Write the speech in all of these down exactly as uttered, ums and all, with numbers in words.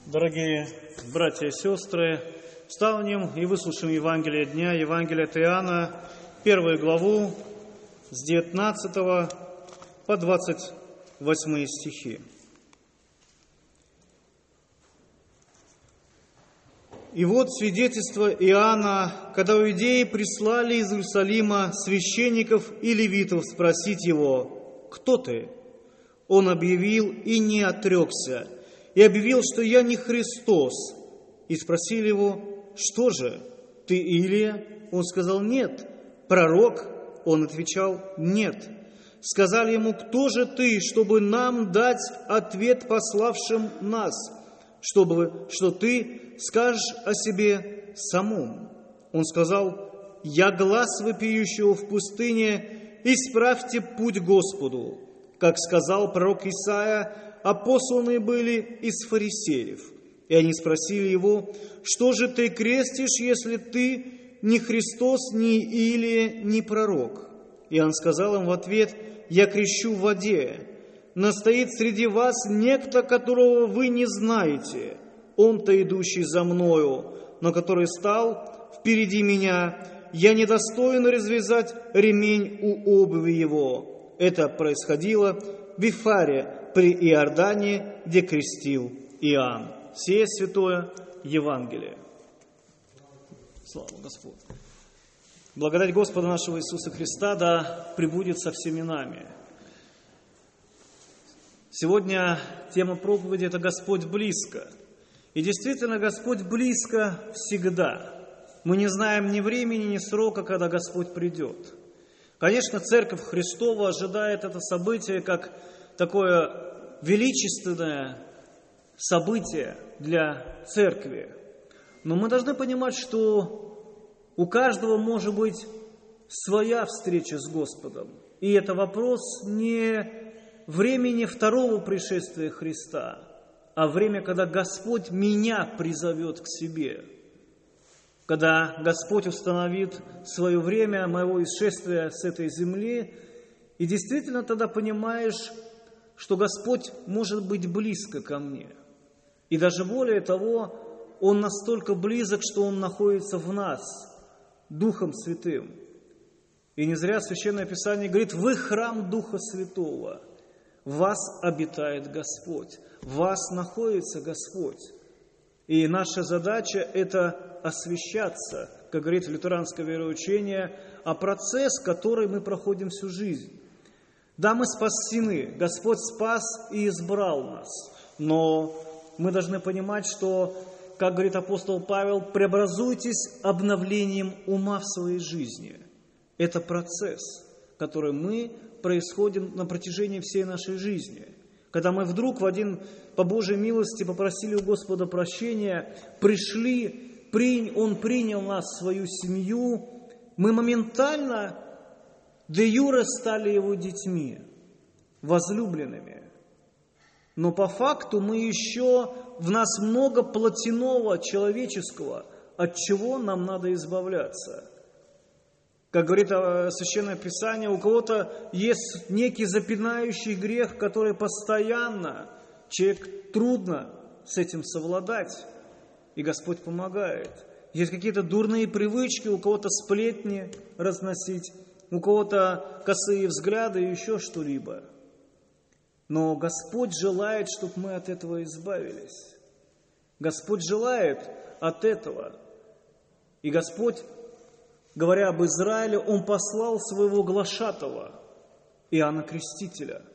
Дорогие братья и сестры, встанем и выслушаем Евангелие дня, Евангелие от Иоанна, первую главу, с девятнадцатого по двадцать восьмые стихи. И вот свидетельство Иоанна, когда иудеи прислали из Иерусалима священников и левитов спросить его: «Кто ты?» Он объявил и не отрекся, и объявил, что я не Христос. И спросили его: «Что же, ты Илия?» Он сказал: «Нет». «Пророк?» Он отвечал: «Нет». Сказали ему: «Кто же ты, чтобы нам дать ответ пославшим нас, чтобы, что ты скажешь о себе самом?» Он сказал: «Я глас вопиющего в пустыне, исправьте путь Господу». Как сказал пророк Исаия, а посланные были из фарисеев. И они спросили его: «Что же ты крестишь, если ты ни Христос, ни Илия, ни пророк?» И он сказал им в ответ: «Я крещу в воде, но стоит среди вас некто, которого вы не знаете, он-то идущий за мною, но который стал впереди меня, я недостоин развязать ремень у обуви его». Это происходило в Вифаре при Иордане, где крестил Иоанн. Сие святое Евангелие. Слава Господу! Благодать Господа нашего Иисуса Христа да пребудет со всеми нами. Сегодня тема проповеди – это «Господь близко». И действительно, Господь близко всегда. Мы не знаем ни времени, ни срока, когда Господь придет. Конечно, Церковь Христова ожидает это событие как такое величественное событие для Церкви. Но мы должны понимать, что у каждого может быть своя встреча с Господом. И это вопрос не времени второго пришествия Христа, а время, когда Господь меня призовет к себе. Когда Господь установит свое время моего исшествия с этой земли, и действительно тогда понимаешь, что Господь может быть близко ко мне. И даже более того, Он настолько близок, что Он находится в нас, Духом Святым. И не зря Священное Писание говорит: «Вы храм Духа Святого, в вас обитает Господь, в вас находится Господь». И наша задача – это освящаться, как говорит лютеранское вероучение, а процесс, который мы проходим всю жизнь. Да, мы спасены, Господь спас и избрал нас, но мы должны понимать, что, как говорит апостол Павел, преобразуйтесь обновлением ума в своей жизни. Это процесс, который мы происходим на протяжении всей нашей жизни. Когда мы вдруг в один, по Божьей милости, попросили у Господа прощения, пришли, Он принял нас в свою семью, мы моментально де юре стали Его детьми, возлюбленными. Но по факту мы еще, в нас много плотяного, человеческого, от чего нам надо избавляться. Как говорит Священное Писание, у кого-то есть некий запинающий грех, который постоянно, человек трудно с этим совладать, и Господь помогает. Есть какие-то дурные привычки, у кого-то сплетни разносить, у кого-то косые взгляды и еще что-либо. Но Господь желает, чтобы мы от этого избавились. Господь желает от этого. И Господь, говоря об Израиле, Он послал своего глашатого, Иоанна Крестителя.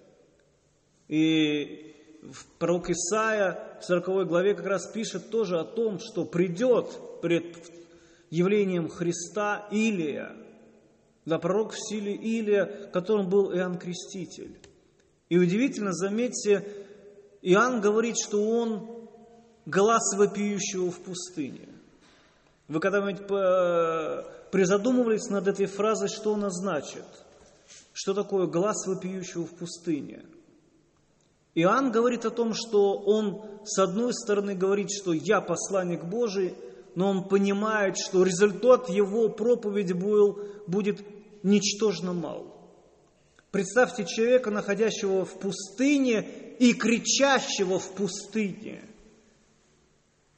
И пророк Исаия в сороковой главе как раз пишет тоже о том, что придет пред явлением Христа Илия, да, пророк в силе Илия, которым был Иоанн Креститель. И удивительно, заметьте, Иоанн говорит, что он глас вопиющего в пустыне. Вы когда-нибудь призадумывались над этой фразой, что она значит? Что такое глас вопиющего в пустыне? Иоанн говорит о том, что он, с одной стороны, говорит, что я посланник Божий, но он понимает, что результат его проповеди был, будет ничтожно мал. Представьте человека, находящего в пустыне и кричащего в пустыне.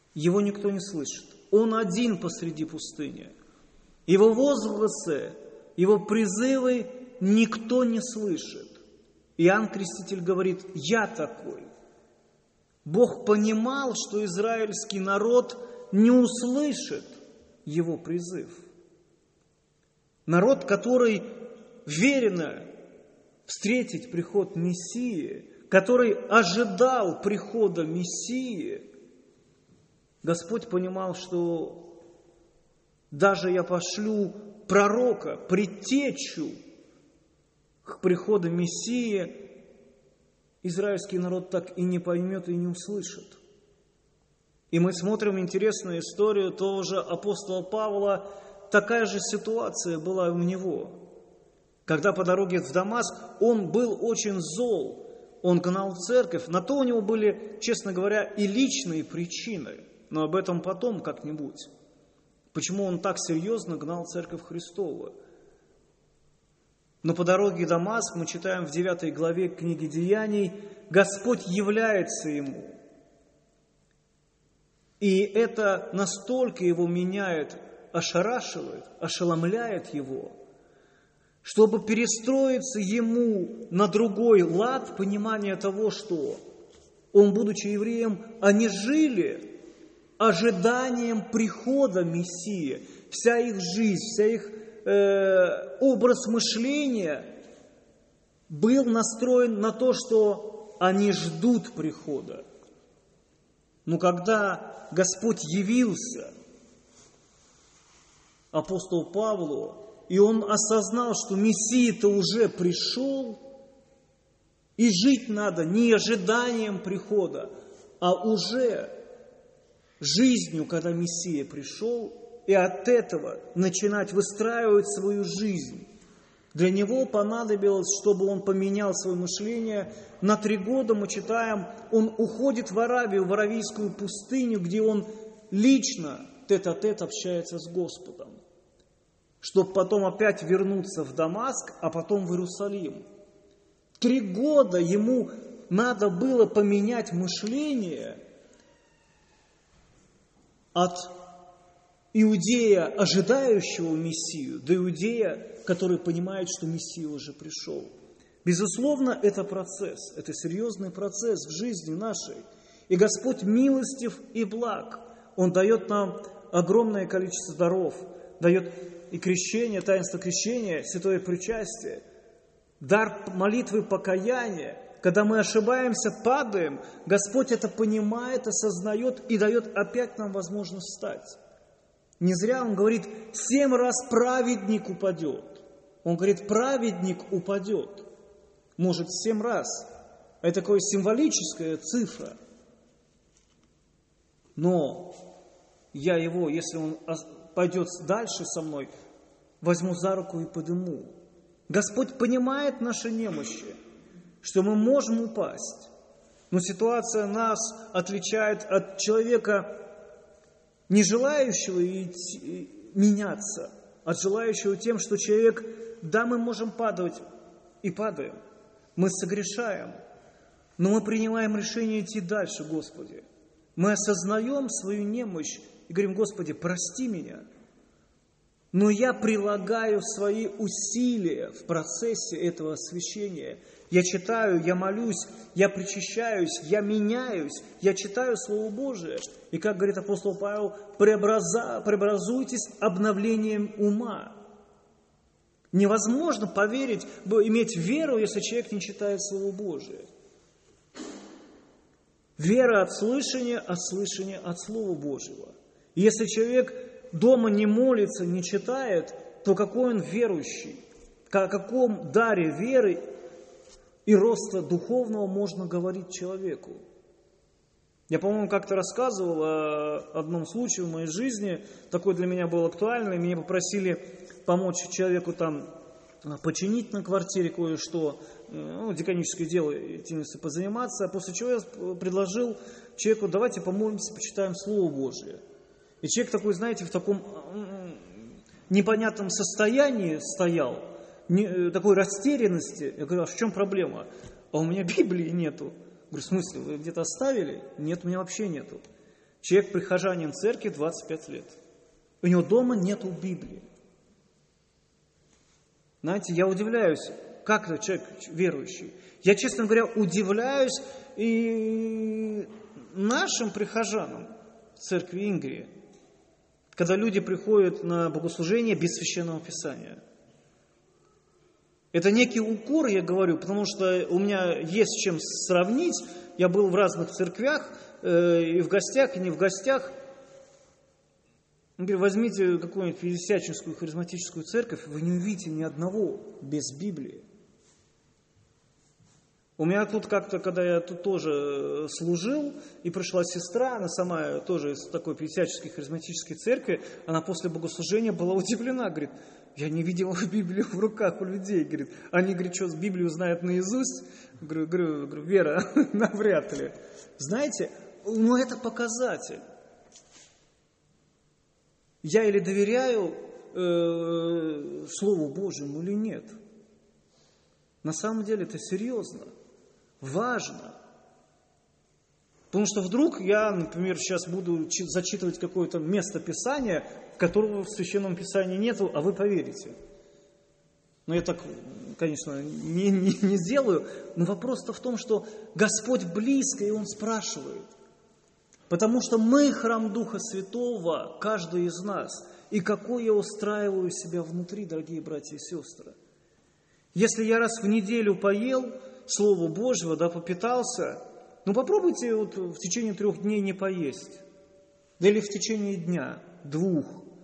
его никто не слышит. Он один посреди пустыни. Его возгласы, его призывы никто не слышит. Иоанн Креститель говорит: «Я такой». Бог понимал, что израильский народ не услышит его призыв. Народ, который веренно встретить приход Мессии, который ожидал прихода Мессии, Господь понимал, что даже я пошлю пророка, предтечу к приходу Мессии, израильский народ так и не поймет и не услышит. И мы смотрим интересную историю того же апостола Павла. Такая же ситуация была у него. Когда по дороге в Дамаск он был очень зол, он гнал церковь. На то у него были, честно говоря, и личные причины. Но об этом потом как-нибудь. Почему он так серьезно гнал церковь Христову? Но по дороге в Дамаск, мы читаем в девятой главе книги Деяний, Господь является ему. И это настолько его меняет, ошарашивает, ошеломляет его, чтобы перестроиться ему на другой лад, понимание того, что он, будучи евреем, они жили ожиданием прихода Мессии. Вся их жизнь, вся их э, образ мышления был настроен на то, что они ждут прихода. Но когда Господь явился апостолу Павлу, и он осознал, что Мессия-то уже пришел, и жить надо не ожиданием прихода, а уже жизнью, когда Мессия пришел, и от этого начинать выстраивать свою жизнь. Для него понадобилось, чтобы он поменял свое мышление. На три года, мы читаем, он уходит в Аравию, в Аравийскую пустыню, где он лично тет-а-тет общается с Господом, чтобы потом опять вернуться в Дамаск, а потом в Иерусалим. Три года ему надо было поменять мышление от иудея, ожидающего Мессию, до иудея, который понимает, что Мессия уже пришел. Безусловно, это процесс, это серьезный процесс в жизни нашей. И Господь милостив и благ. Он дает нам огромное количество даров, дает и крещение, таинство крещения, святое причастие, дар молитвы покаяния. Когда мы ошибаемся, падаем, Господь это понимает, осознает и дает опять нам возможность встать. Не зря Он говорит: семь раз праведник упадет. Он говорит: праведник упадет. Может, семь раз. Это такая символическая цифра. Но я его, если он пойдет дальше со мной, возьму за руку и подниму. Господь понимает наши немощи, что мы можем упасть. Но ситуация нас отличает от человека, не желающего идти, меняться, от желающего тем, что человек, да, мы можем падать и падаем, мы согрешаем, но мы принимаем решение идти дальше, Господи. Мы осознаем свою немощь и говорим: Господи, прости меня. Но я прилагаю свои усилия в процессе этого освящения. Я читаю, я молюсь, я причащаюсь, я меняюсь, я читаю Слово Божие. И, как говорит апостол Павел, преобраза, преобразуйтесь обновлением ума. Невозможно поверить, иметь веру, если человек не читает Слово Божие. Вера от слышания, от слышания от Слова Божьего. И если человек дома не молится, не читает, то какой он верующий? О каком даре веры и роста духовного можно говорить человеку? Я, по-моему, как-то рассказывал о одном случае в моей жизни, такой для меня был актуальный. Меня попросили помочь человеку там починить на квартире кое-что, ну, деканическое дело, этим позаниматься. После чего я предложил человеку: давайте помолимся, почитаем Слово Божие. И человек такой, знаете, в таком непонятном состоянии стоял, не, такой растерянности. Я говорю: а в чем проблема? А у меня Библии нету. Я говорю: в смысле, вы где-то оставили? Нет, у меня вообще нету. Человек прихожанин церкви двадцать пять лет. У него дома нету Библии. Знаете, я удивляюсь, как это человек верующий. Я, честно говоря, удивляюсь и нашим прихожанам церкви Ингрии, когда люди приходят на богослужение без Священного Писания. Это некий укор, я говорю, потому что у меня есть с чем сравнить. Я был в разных церквях, э, и в гостях, и не в гостях. Например, возьмите какую-нибудь пятидесятническую харизматическую церковь, вы не увидите ни одного без Библии. У меня тут как-то, когда я тут тоже служил, и пришла сестра, она сама тоже из такой пятидесятнической харизматической церкви, она после богослужения была удивлена, говорит, я не видела Библию в руках у людей, говорит. Они, говорит, что, Библию знают наизусть? Говорю, говорю, говорю Вера, навряд ли. Знаете, ну это показатель. Я или доверяю э, Слову Божьему или нет. На самом деле это серьезно, важно. Потому что вдруг я, например, сейчас буду зачитывать какое-то место Писания, которого в Священном Писании нету, а вы поверите. Но я так, конечно, не, не, не сделаю. Но вопрос-то в том, что Господь близко, и Он спрашивает. Потому что мы храм Духа Святого, каждый из нас. И какой я устраиваю себя внутри, дорогие братья и сестры. Если я раз в неделю поел Слово Божьего, да, попитался, ну попробуйте вот в течение трех дней не поесть. Да или в течение дня, двух.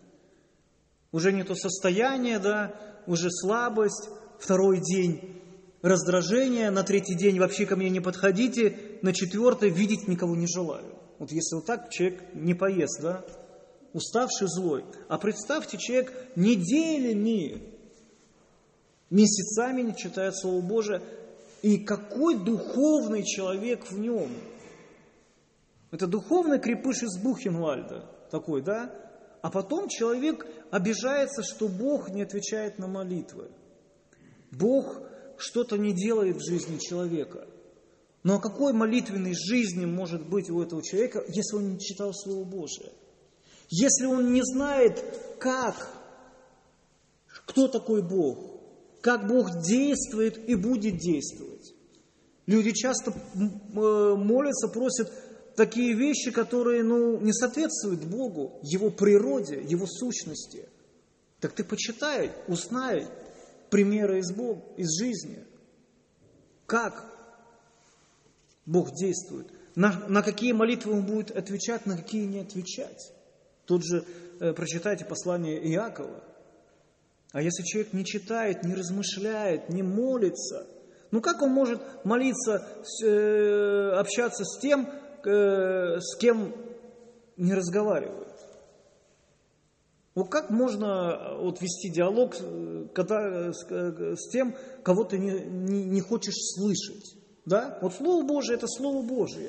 Уже не то состояние, да, уже слабость, второй день раздражение, на третий день вообще ко мне не подходите, на четвертый видеть никого не желаю. Вот если вот так человек не поест, да, уставший, злой. А представьте, человек неделями, месяцами не читает Слово Божие, и какой духовный человек в нем. Это духовный крепыш из Бухенвальда такой, да? А потом человек обижается, что Бог не отвечает на молитвы. Бог что-то не делает в жизни человека. Но о какой молитвенной жизни может быть у этого человека, если он не читал Слово Божие? Если он не знает, как, кто такой Бог, как Бог действует и будет действовать. Люди часто молятся, просят такие вещи, которые ну, не соответствуют Богу, Его природе, Его сущности. Так ты почитай, узнай примеры из Бога, из жизни. Как Бог действует, на, на какие молитвы Он будет отвечать, на какие не отвечать. Тут же э, прочитайте послание Иакова. А если человек не читает, не размышляет, не молится, ну как он может молиться, э, общаться с тем, э, с кем не разговаривает? Вот как можно вот, вести диалог когда, с, с тем, кого ты не, не, не хочешь слышать? Да? Вот Слово Божие – это Слово Божие.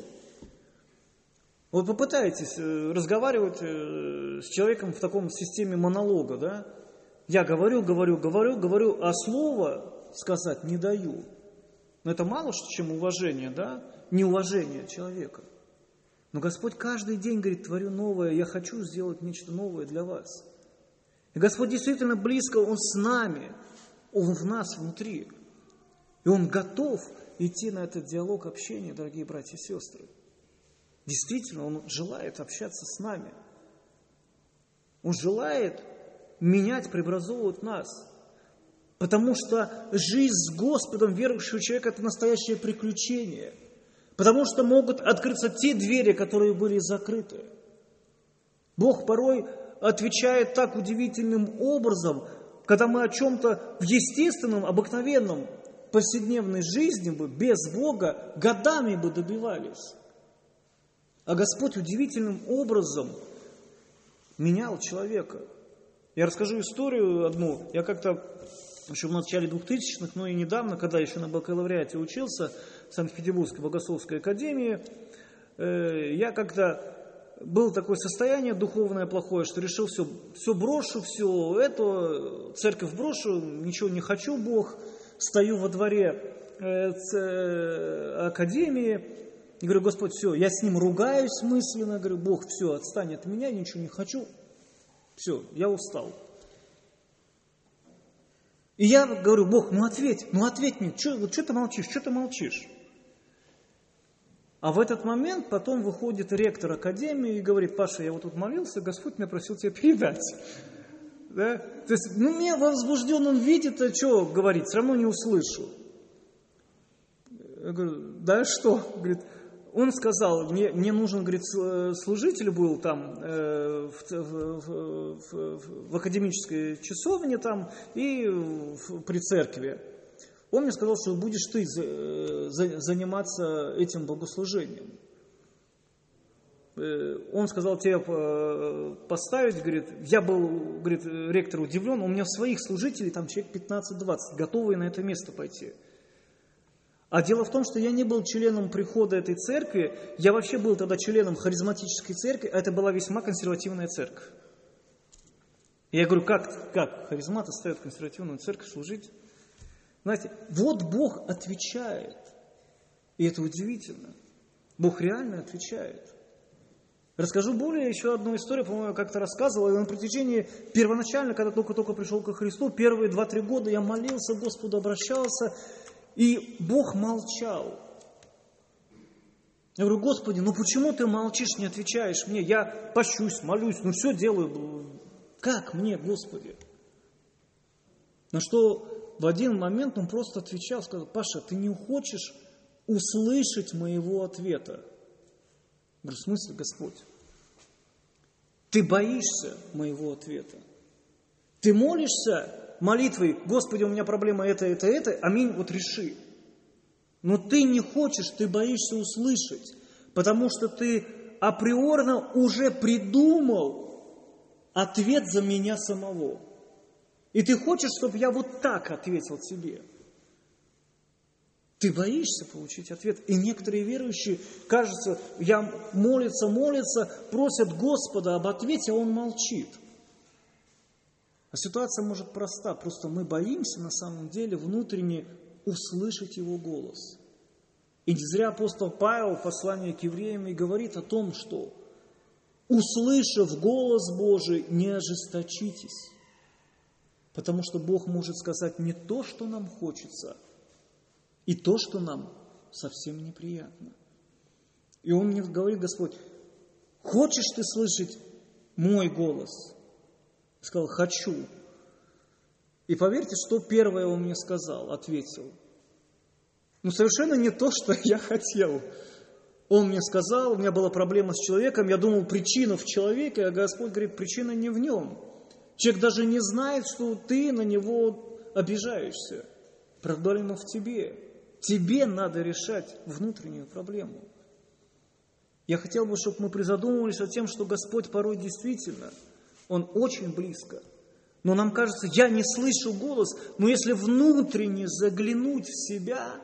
Вот попытайтесь разговаривать с человеком в таком системе монолога, да? Я говорю, говорю, говорю, говорю, а слово сказать не даю. Но это мало что, чем уважение, да? Неуважение человека. Но Господь каждый день говорит, творю новое, я хочу сделать нечто новое для вас. И Господь действительно близко, Он с нами, Он в нас внутри. И Он готов идти на этот диалог общения, дорогие братья и сестры. Действительно, Он желает общаться с нами. Он желает менять, преобразовывать нас. Потому что жизнь с Господом верующего человека – это настоящее приключение. Потому что могут открыться те двери, которые были закрыты. Бог порой отвечает так удивительным образом, когда мы о чем-то в естественном, обыкновенном, повседневной жизни бы, без Бога, годами бы добивались. А Господь удивительным образом менял человека. Я расскажу историю одну. Я как-то еще в начале двухтысячных, но и недавно, когда еще на бакалавриате учился в Санкт-Петербургской богословской академии, я как-то было такое состояние духовное плохое, что решил все, все брошу, все это, церковь брошу, ничего не хочу, Бог. Стою во дворе академии, И говорю: Господь, все, я с ним ругаюсь мысленно, говорю: Бог, все, отстань от меня, я ничего не хочу. Все, я устал. И я говорю: Бог, ну ответь, ну ответь мне, что вот, ты молчишь, что ты молчишь? А в этот момент потом выходит ректор академии и говорит: Паша, я вот тут молился, Господь меня просил тебе передать. Да? То есть, ну, меня в возбужденном виде-то что говорить, все равно не услышу. Я говорю: да что? Говорит, он сказал, мне, мне нужен, говорит, служитель был там э, в, в, в, в академической часовне там и в, при церкви. Он мне сказал, что будешь ты за, за, заниматься этим богослужением. Он сказал тебе поставить, говорит, я был, говорит, ректор удивлен, у меня своих служителей там человек пятнадцать-двадцать, готовые на это место пойти. А дело в том, что я не был членом прихода этой церкви, я вообще был тогда членом харизматической церкви, а это была весьма консервативная церковь. И я говорю: как, как харизматы ставят консервативную церковь служить? Знаете, вот Бог отвечает, и это удивительно. Бог реально отвечает. Расскажу более еще одну историю, по-моему, я как-то рассказывал. И на протяжении, первоначально, когда только-только пришел ко Христу, первые два-три года я молился Господу, обращался, и Бог молчал. Я говорю: Господи, ну почему ты молчишь, не отвечаешь мне? Я пощусь, молюсь, ну все делаю. Как мне, Господи? На что в один момент он просто отвечал, сказал: Паша, ты не хочешь услышать моего ответа? Я говорю: в смысле, Господь? Ты боишься моего ответа? Ты молишься молитвой: Господи, у меня проблема это, это, это, аминь, вот реши. Но ты не хочешь, ты боишься услышать, потому что ты априорно уже придумал ответ за меня самого. И ты хочешь, чтобы я вот так ответил тебе. Ты боишься получить ответ. И некоторые верующие, кажется, я молятся, молятся, просят Господа об ответе, а Он молчит. А ситуация может проста. Просто мы боимся на самом деле внутренне услышать Его голос. И не зря апостол Павел в послании к евреям и говорит о том, что услышав голос Божий, не ожесточитесь. Потому что Бог может сказать не то, что нам хочется, и то, что нам совсем неприятно. И Он мне говорит: Господь, хочешь ты слышать мой голос? Я сказал: хочу. И поверьте, что первое Он мне сказал, ответил. Ну, совершенно не то, что я хотел. Он мне сказал, у меня была проблема с человеком, я думал, причина в человеке, а Господь говорит: причина не в нем. Человек даже не знает, что ты на него обижаешься. Проблема в тебе. Тебе надо решать внутреннюю проблему. Я хотел бы, чтобы мы призадумывались о том, что Господь порой действительно, Он очень близко. Но нам кажется, я не слышу голос, но если внутренне заглянуть в себя,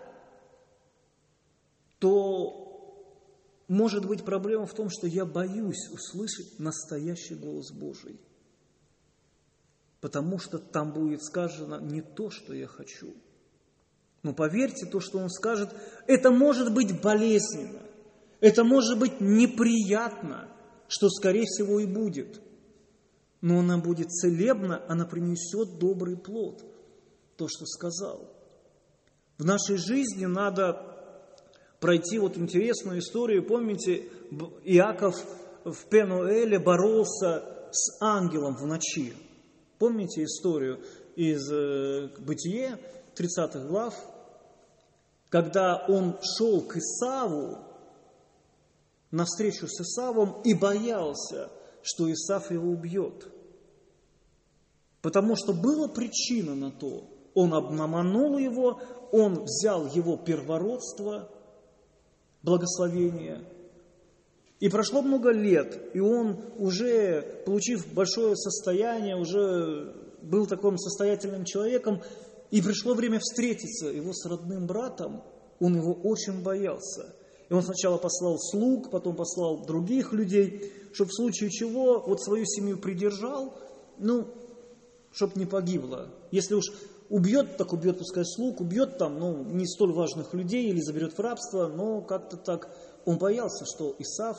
то может быть проблема в том, что я боюсь услышать настоящий голос Божий. Потому что там будет сказано не то, что я хочу. Но поверьте, то, что Он скажет, это может быть болезненно, это может быть неприятно, что, скорее всего, и будет. Но она будет целебна, она принесет добрый плод, то, что сказал. В нашей жизни надо пройти вот интересную историю. Помните, Иаков в Пенуэле боролся с ангелом в ночи. Помните историю из Бытия, тридцатых глав, когда он шел к Исаву, навстречу с Исавом, и боялся, что Исав его убьет. Потому что была причина на то. Он обманул его, он взял его первородство, благословение. И прошло много лет, и он, уже получив большое состояние, уже был таким состоятельным человеком, и пришло время встретиться его с родным братом, он его очень боялся. И он сначала послал слуг, потом послал других людей, чтобы в случае чего вот свою семью придержал, ну, чтобы не погибло. Если уж убьет, так убьет, пускай слуг, убьет там, ну, не столь важных людей или заберет в рабство, но как-то так он боялся, что Исав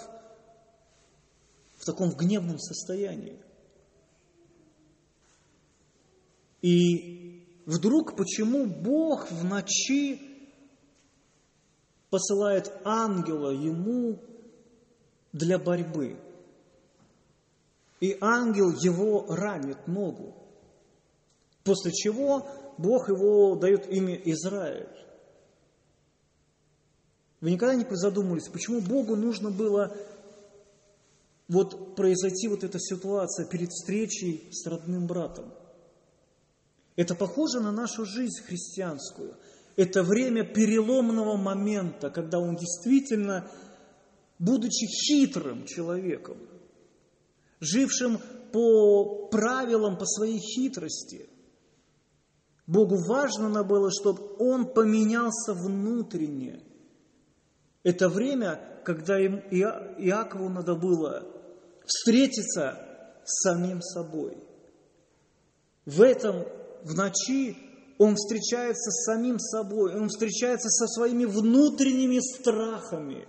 в таком гневном состоянии. И вдруг почему Бог в ночи посылает ангела ему для борьбы? И ангел его ранит ногу, после чего Бог его дает имя Израиль. Вы никогда не задумывались, почему Богу нужно было вот произойти вот эта ситуация перед встречей с родным братом? Это похоже на нашу жизнь христианскую. Это время переломного момента, когда он действительно, будучи хитрым человеком, жившим по правилам, по своей хитрости, Богу важно было, чтобы он поменялся внутренне. Это время, когда им, Иа, Иакову надо было встретиться с самим собой. В этом, в ночи, он встречается с самим собой, он встречается со своими внутренними страхами.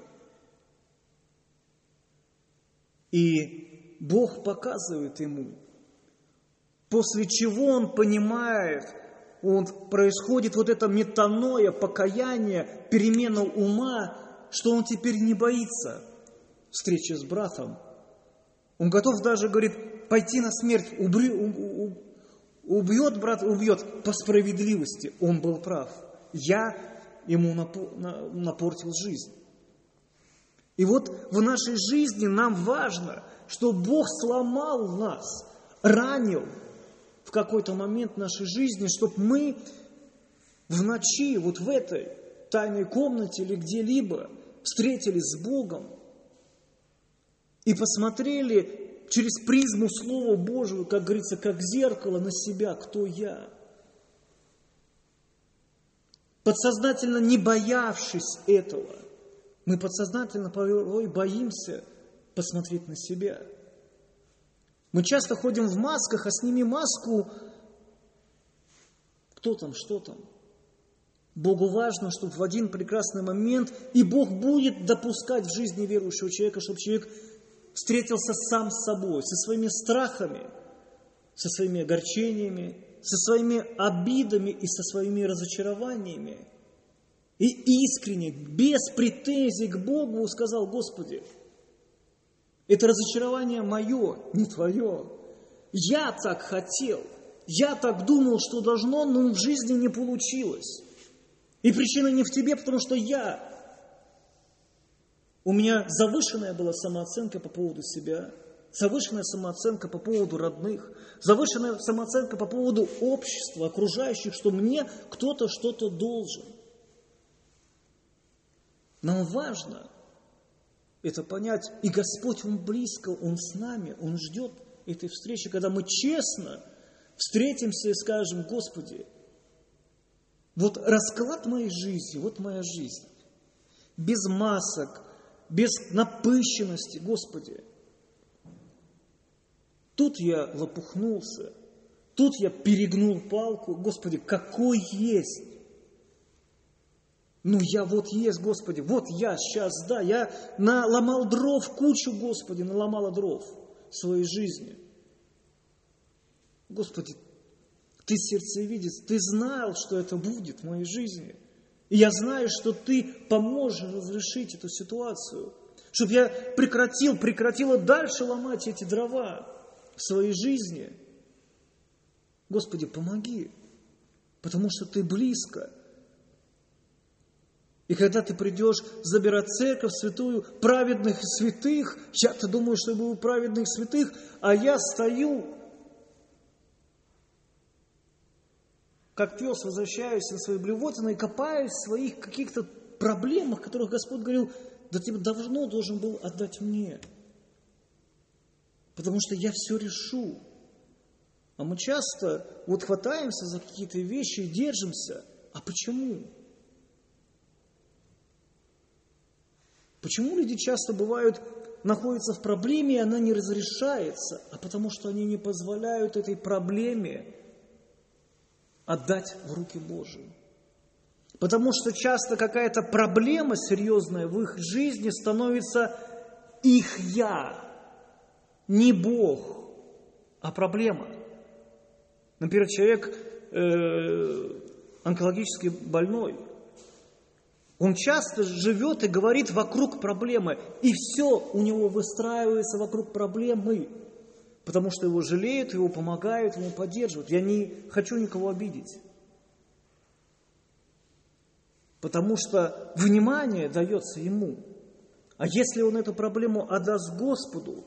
И Бог показывает ему, после чего он понимает, он, происходит вот это метаноя, покаяние, перемена ума, что он теперь не боится встречи с братом. Он готов даже, говорит, пойти на смерть, убри, у, у, убьет брат, убьет по справедливости. Он был прав. Я ему напортил жизнь. И вот в нашей жизни нам важно, что Бог сломал нас, ранил в какой-то момент нашей жизни, чтобы мы в ночи, вот в этой тайной комнате или где-либо встретились с Богом и посмотрели через призму Слова Божьего, как говорится, как зеркало на себя, кто я. Подсознательно не боявшись этого, мы подсознательно порой боимся посмотреть на себя. Мы часто ходим в масках, а сними маску, кто там, что там. Богу важно, чтобы в один прекрасный момент, и Бог будет допускать в жизни верующего человека, чтобы человек встретился сам с собой, со своими страхами, со своими огорчениями, со своими обидами и со своими разочарованиями. И искренне, без претензий к Богу сказал: Господи, это разочарование мое, не твое. Я так хотел, я так думал, что должно, но в жизни не получилось. И причина не в тебе, потому что я. У меня завышенная была самооценка по поводу себя, завышенная самооценка по поводу родных, завышенная самооценка по поводу общества, окружающих, что мне кто-то что-то должен. Нам важно это понять. И Господь, Он близко, Он с нами, Он ждет этой встречи, когда мы честно встретимся и скажем: Господи, вот расклад моей жизни, вот моя жизнь. Без масок, без напыщенности, Господи. Тут я лопухнулся, тут я перегнул палку. Господи, какой есть. Ну, я вот есть, Господи, вот я сейчас, да, я наломал дров кучу, Господи, наломала дров в своей жизни. Господи, Ты сердцевидец, Ты знал, что это будет в моей жизни. И я знаю, что Ты поможешь разрешить эту ситуацию, чтобы я прекратил, прекратила дальше ломать эти дрова в своей жизни. Господи, помоги, потому что Ты близко. И когда Ты придешь забирать церковь святую, праведных и святых, я-то думаю, что я был праведных и святых, а я стою, как пес, возвращаюсь на свои блевотины и копаюсь в своих каких-то проблемах, которых Господь говорил: да ты давно должен был отдать мне, потому что я все решу. А мы часто вот хватаемся за какие-то вещи и держимся. А почему? Почему люди часто бывают, находятся в проблеме, и она не разрешается? А потому что они не позволяют этой проблеме отдать в руки Божьи. Потому что часто какая-то проблема серьезная в их жизни становится их «я». Не Бог, а проблема. Например, человек э, онкологически больной. Он часто живет и говорит вокруг проблемы. И все у него выстраивается вокруг проблемы. Потому что его жалеют, его помогают, ему поддерживают. Я не хочу никого обидеть. Потому что внимание дается ему. А если он эту проблему отдаст Господу,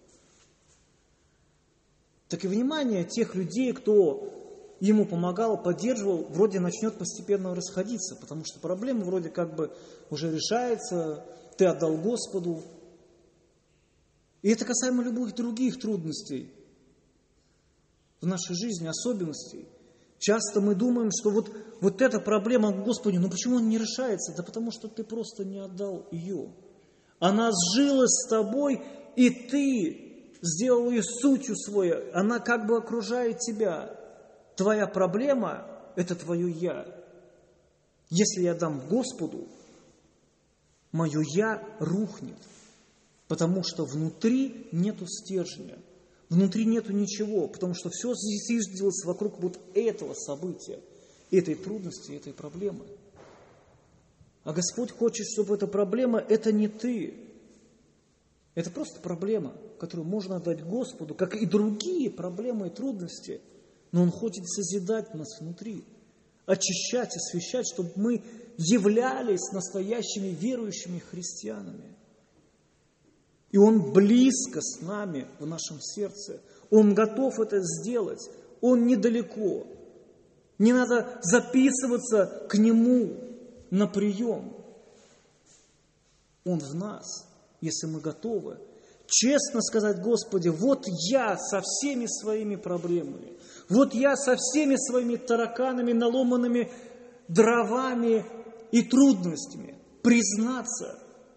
так и внимание тех людей, кто ему помогал, поддерживал, вроде начнет постепенно расходиться, потому что проблема вроде как бы уже решается, ты отдал Господу. И это касаемо любых других трудностей в нашей жизни, особенностей. Часто мы думаем, что вот, вот эта проблема, Господи, ну почему она не решается? Да потому что ты просто не отдал ее. Она сжилась с тобой, и ты сделал ее сутью своей. Она как бы окружает тебя. Твоя проблема – это твое «я». Если я дам Господу, мое «я» рухнет, потому что внутри нету стержня, внутри нету ничего, потому что все зиждилось вокруг вот этого события, этой трудности, этой проблемы. А Господь хочет, чтобы эта проблема – это не ты. Это просто проблема, которую можно отдать Господу, как и другие проблемы и трудности. Но Он хочет созидать нас внутри, очищать, освящать, чтобы мы являлись настоящими верующими христианами. И Он близко с нами в нашем сердце. Он готов это сделать. Он недалеко. Не надо записываться к Нему на прием. Он в нас, если мы готовы. Честно сказать: Господи, вот я со всеми своими проблемами. Вот я со всеми своими тараканами, наломанными дровами и трудностями. Признаться.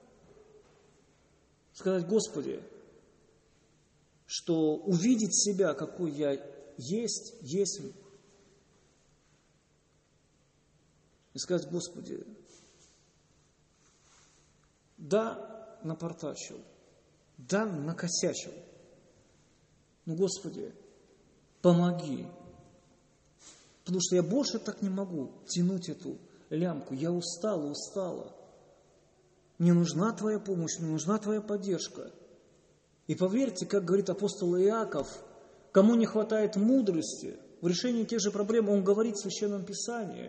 Сказать: Господи, что увидеть себя, какой я есть, есть. И сказать: Господи, да, напортачил, да, накосячил, но, Господи, помоги, потому что я больше так не могу тянуть эту лямку, я устала, устала. Мне нужна Твоя помощь, мне нужна Твоя поддержка. И поверьте, как говорит апостол Иаков, кому не хватает мудрости в решении тех же проблем, он говорит в Священном Писании,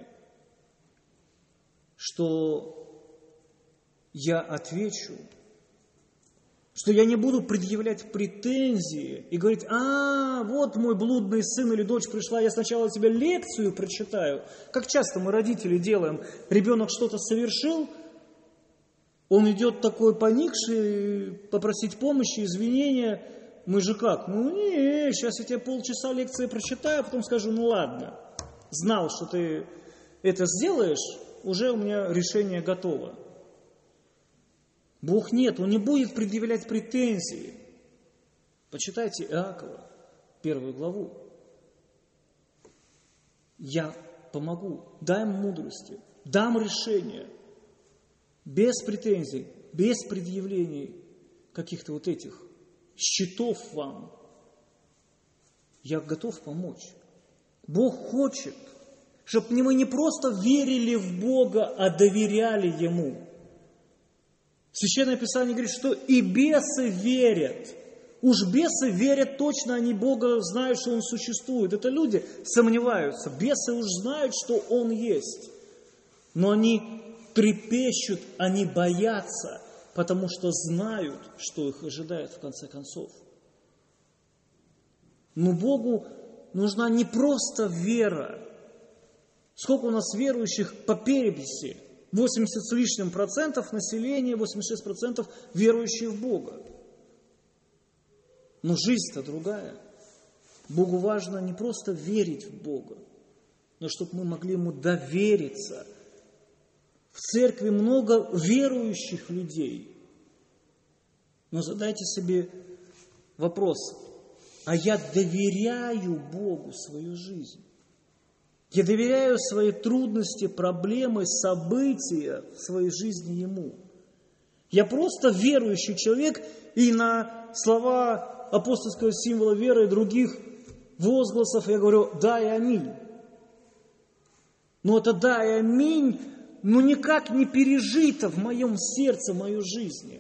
что я отвечу, что я не буду предъявлять претензии и говорить: а, вот мой блудный сын или дочь пришла, я сначала тебе лекцию прочитаю. Как часто мы, родители, делаем, ребенок что-то совершил, он идет такой поникший, попросить помощи, извинения. Мы же как? Ну, не, сейчас я тебе полчаса лекции прочитаю, а потом скажу: ну ладно, знал, что ты это сделаешь, уже у меня решение готово. Бог нет, Он не будет предъявлять претензии. Почитайте Иакова, первую главу. Я помогу, дам мудрости, дам решение. Без претензий, без предъявлений каких-то вот этих счетов вам. Я готов помочь. Бог хочет, чтобы мы не просто верили в Бога, а доверяли Ему. Священное Писание говорит, что и бесы верят. Уж бесы верят точно, они Бога знают, что Он существует. Это люди сомневаются. Бесы уж знают, что Он есть. Но они трепещут, они боятся, потому что знают, что их ожидает в конце концов. Но Богу нужна не просто вера. Сколько у нас верующих по переписи? восемьдесят с лишним процентов населения, восемьдесят шесть процентов верующие в Бога. Но жизнь-то другая. Богу важно не просто верить в Бога, но чтобы мы могли Ему довериться. В церкви много верующих людей. Но задайте себе вопрос: а я доверяю Богу свою жизнь? Я доверяю свои трудности, проблемы, события в своей жизни Ему. Я просто верующий человек, и на слова апостольского символа веры и других возгласов я говорю «да» и «аминь». Но это «да» и «аминь» ну никак не пережито в моем сердце, в моей жизни.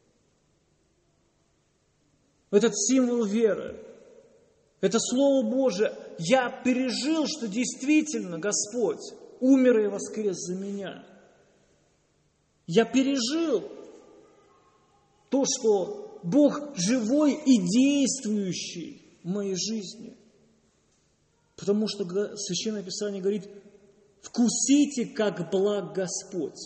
Этот символ веры, это Слово Божие, я пережил, что действительно Господь умер и воскрес за меня. Я пережил то, что Бог живой и действующий в моей жизни. Потому что Священное Писание говорит, вкусите, как благ Господь.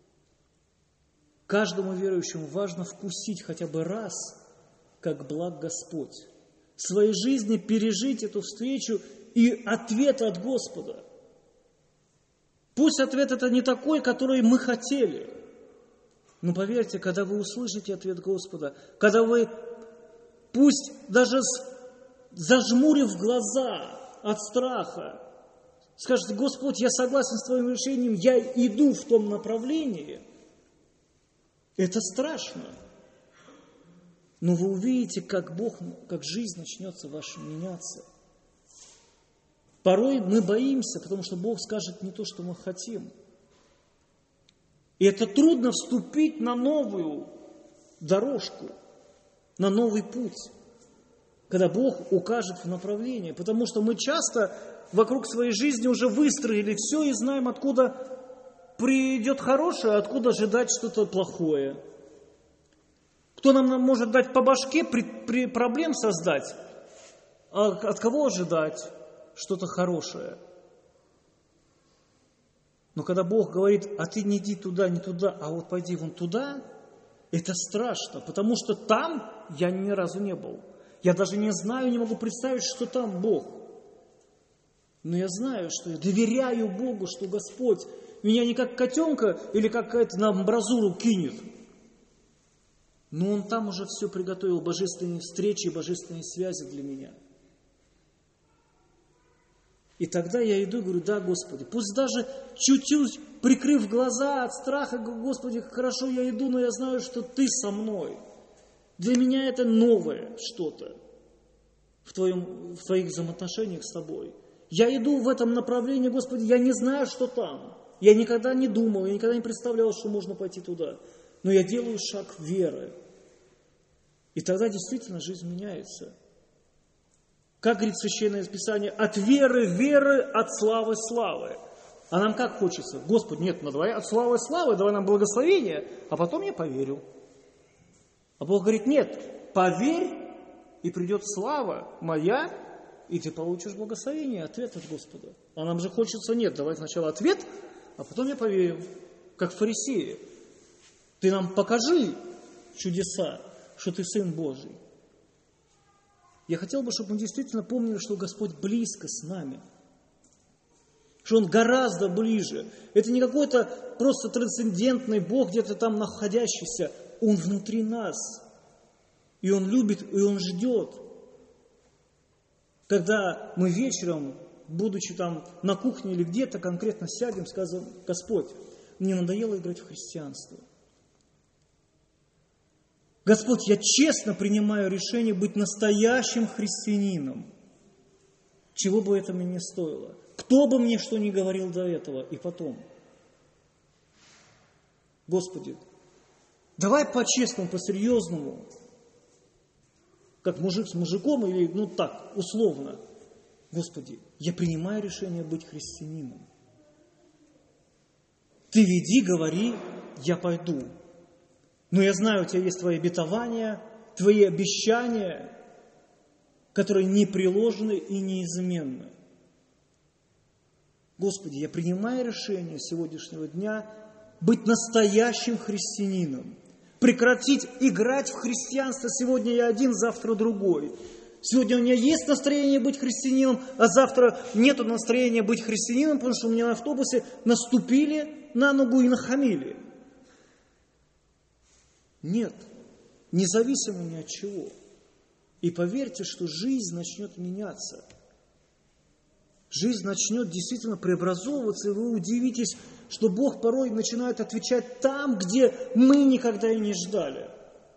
Каждому верующему важно вкусить хотя бы раз, как благ Господь. В своей жизни пережить эту встречу и ответ от Господа. Пусть ответ это не такой, который мы хотели. Но поверьте, когда вы услышите ответ Господа, когда вы, пусть даже зажмурив глаза от страха, скажете, Господь, я согласен с Твоим решением, я иду в том направлении, это страшно. Но вы увидите, как Бог, как жизнь начнется ваша меняться. Порой мы боимся, потому что Бог скажет не то, что мы хотим. И это трудно вступить на новую дорожку, на новый путь, когда Бог укажет в направлении. Потому что мы часто вокруг своей жизни уже выстроили все и знаем, откуда придет хорошее, а откуда ожидать что-то плохое. Кто нам может дать по башке, при, при проблем создать, а от кого ожидать что-то хорошее? Но когда Бог говорит, а ты не иди туда, не туда, а вот пойди вон туда, это страшно, потому что там я ни разу не был. Я даже не знаю, не могу представить, что там Бог. Но я знаю, что я доверяю Богу, что Господь меня не как котенка или как это на амбразуру кинет. Но Он там уже все приготовил, божественные встречи, божественные связи для меня. И тогда я иду и говорю, да, Господи, пусть даже чуть-чуть прикрыв глаза от страха, Господи, хорошо, я иду, но я знаю, что Ты со мной. Для меня это новое что-то в, твоем, в Твоих взаимоотношениях с Тобой. Я иду в этом направлении, Господи, я не знаю, что там. Я никогда не думал, я никогда не представлял, что можно пойти туда. Но я делаю шаг веры. И тогда действительно жизнь меняется. Как говорит Священное Писание, от веры веры, от славы славы. А нам как хочется? Господи, нет, ну давай от славы славы, давай нам благословение, а потом я поверю. А Бог говорит, нет, поверь, и придет слава моя, и ты получишь благословение, ответ от Господа. А нам же хочется, нет, давай сначала ответ, а потом я поверю, как фарисеи. Ты нам покажи чудеса, что ты Сын Божий. Я хотел бы, чтобы мы действительно помнили, что Господь близко с нами. Что Он гораздо ближе. Это не какой-то просто трансцендентный Бог, где-то там находящийся. Он внутри нас. И Он любит, и Он ждет. Когда мы вечером, будучи там на кухне или где-то конкретно сядем, скажем, Господь, мне надоело играть в христианство. Господь, я честно принимаю решение быть настоящим христианином, чего бы это мне ни стоило. Кто бы мне что ни говорил до этого и потом. Господи, давай по-честному, по-серьезному, как мужик с мужиком или, ну так, условно. Господи, я принимаю решение быть христианином. Ты веди, говори, я пойду. Но я знаю, у Тебя есть Твои обетования, Твои обещания, которые непреложны и неизменны. Господи, я принимаю решение сегодняшнего дня быть настоящим христианином. Прекратить играть в христианство. Сегодня я один, завтра другой. Сегодня у меня есть настроение быть христианином, а завтра нету настроения быть христианином, потому что у меня на автобусе наступили на ногу и нахамили. Нет, независимо ни от чего. И поверьте, что жизнь начнет меняться. Жизнь начнет действительно преобразовываться, и вы удивитесь, что Бог порой начинает отвечать там, где мы никогда и не ждали.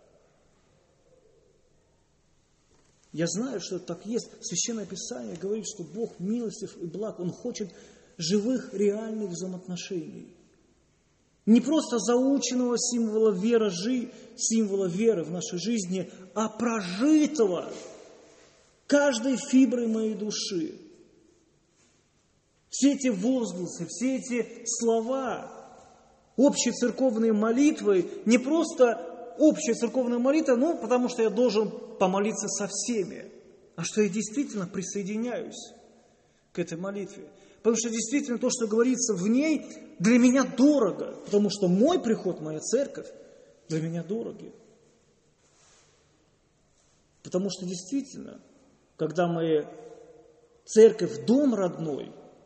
Я знаю, что это так есть. Священное Писание говорит, что Бог милостив и благ. Он хочет живых, реальных взаимоотношений. Не просто заученного символа веры, символа веры в нашей жизни, а прожитого каждой фиброй моей души. Все эти возгласы, все эти слова, общей церковной молитвы, не просто общая церковная молитва, ну, потому что я должен помолиться со всеми, а что я действительно присоединяюсь к этой молитве. Потому что действительно то, что говорится в ней, для меня дорого, потому что мой приход, моя церковь, для меня дороги. Потому что действительно, когда мы церковь, дом родной,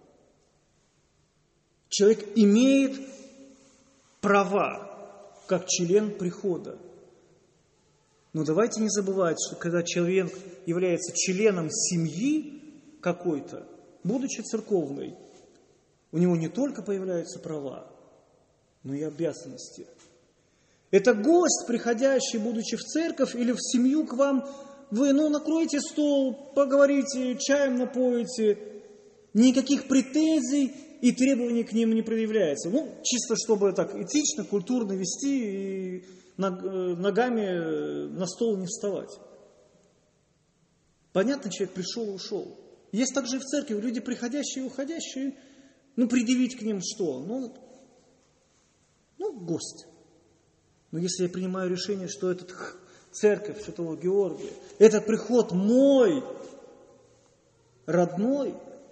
человек имеет права, как член прихода. Но давайте не забывать, что когда человек является членом семьи какой-то, будучи церковной, у него не только появляются права, но и обязанности. Это гость, приходящий, будучи в церковь или в семью к вам, вы, ну, накроете стол, поговорите, чаем напоите, никаких претензий и требований к ним не предъявляется. Ну, чисто чтобы так этично, культурно вести и ногами на стол не вставать. Понятно, человек пришел и ушел. Есть также и в церкви люди приходящие и уходящие. Ну, предъявить к ним что? Ну, ну, гость. Но если я принимаю решение, что этот церковь Святого Георгия, этот приход мой, родной,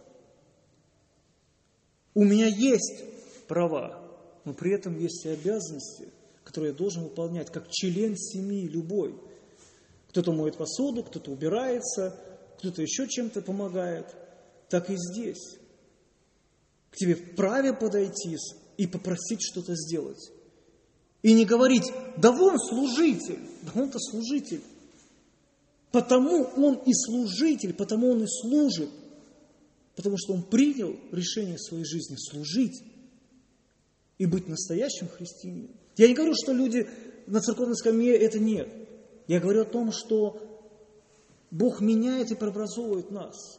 у меня есть права, но при этом есть и обязанности, которые я должен выполнять, как член семьи любой. Кто-то моет посуду, кто-то убирается, кто-то еще чем-то помогает. Так и здесь. К тебе вправе подойти и попросить что-то сделать. И не говорить, да вон служитель, да он-то служитель. Потому он и служитель, потому он и служит. Потому что он принял решение в своей жизни служить и быть настоящим христианином. Я не говорю, что люди на церковной скамье это нет. Я говорю о том, что Бог меняет и преобразовывает нас.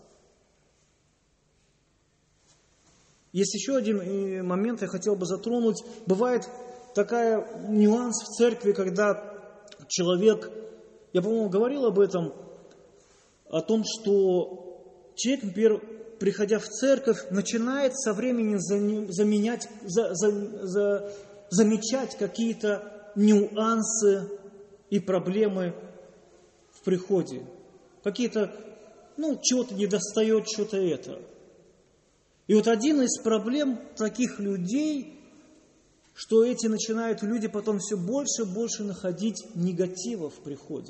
Есть еще один момент, я хотел бы затронуть. Бывает такой нюанс в церкви, когда человек, я, по-моему, говорил об этом, о том, что человек, например, приходя в церковь, начинает со временем заменять, за, за, за, замечать какие-то нюансы и проблемы в приходе. Какие-то, ну, чего-то недостает, что-то это. И вот один из проблем таких людей, что эти начинают люди потом все больше и больше находить негатива в приходе.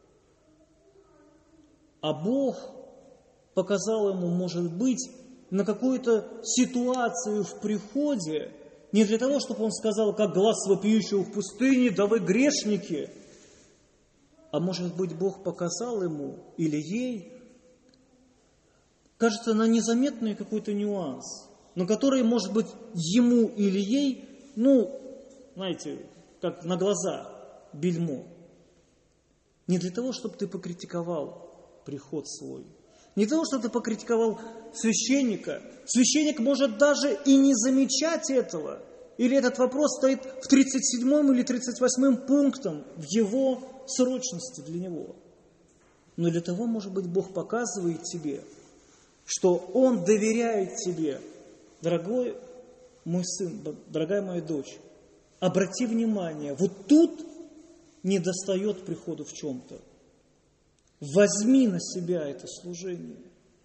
А Бог показал ему, может быть, на какую-то ситуацию в приходе, не для того, чтобы он сказал, как глаз вопиющего в пустыне, да вы грешники, а может быть, Бог показал ему или ей, кажется, на незаметный какой-то нюанс, но который, может быть, ему или ей, ну, знаете, как на глаза бельмо. Не для того, чтобы ты покритиковал приход свой. Не для того, чтобы ты покритиковал священника. Священник может даже и не замечать этого. Или этот вопрос стоит в тридцать седьмом или тридцать восьмом пунктом в его срочности для него. Но для того, может быть, Бог показывает тебе, что Он доверяет тебе. Дорогой мой сын, дорогая моя дочь, обрати внимание, вот тут недостает приходу в чем-то. Возьми на себя это служение.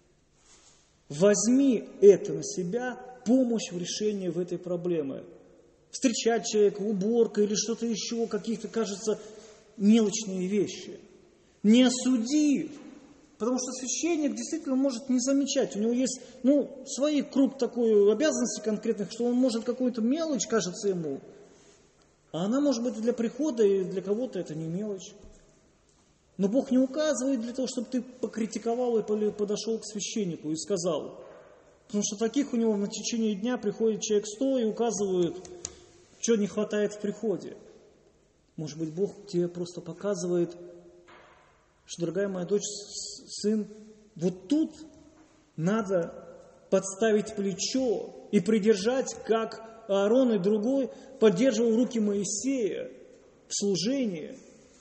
Возьми это на себя, помощь в решении в этой проблеме. Встречать человека, уборка или что-то еще, каких-то, кажется, мелочные вещи. Не осуди, потому что священник действительно может не замечать. У него есть, ну, свой круг такой обязанностей конкретных, что он может какую-то мелочь, кажется ему, а она может быть для прихода, и для кого-то это не мелочь. Но Бог не указывает для того, чтобы ты покритиковал и подошел к священнику и сказал, Потому что таких у него на течение дня приходит человек сто и указывают, что не хватает в приходе. Может быть, Бог тебе просто показывает, что, дорогая моя дочь, сын, вот тут надо подставить плечо и придержать, как Аарон и другой поддерживал руки Моисея в служении.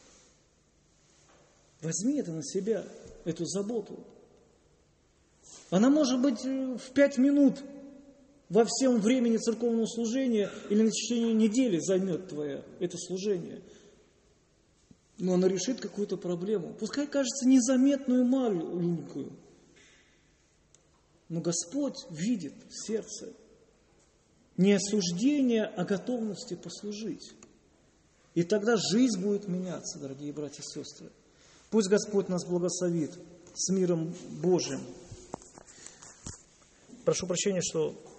Возьми это на себя, эту заботу. Она может быть в пять минут во всем времени церковного служения или на течение недели займет твое это служение. Но она решит какую-то проблему. Пускай кажется незаметную, маленькую. Но Господь видит сердце. Не осуждение, а готовности послужить. И тогда жизнь будет меняться, дорогие братья и сестры. Пусть Господь нас благословит с миром Божьим. Прошу прощения, что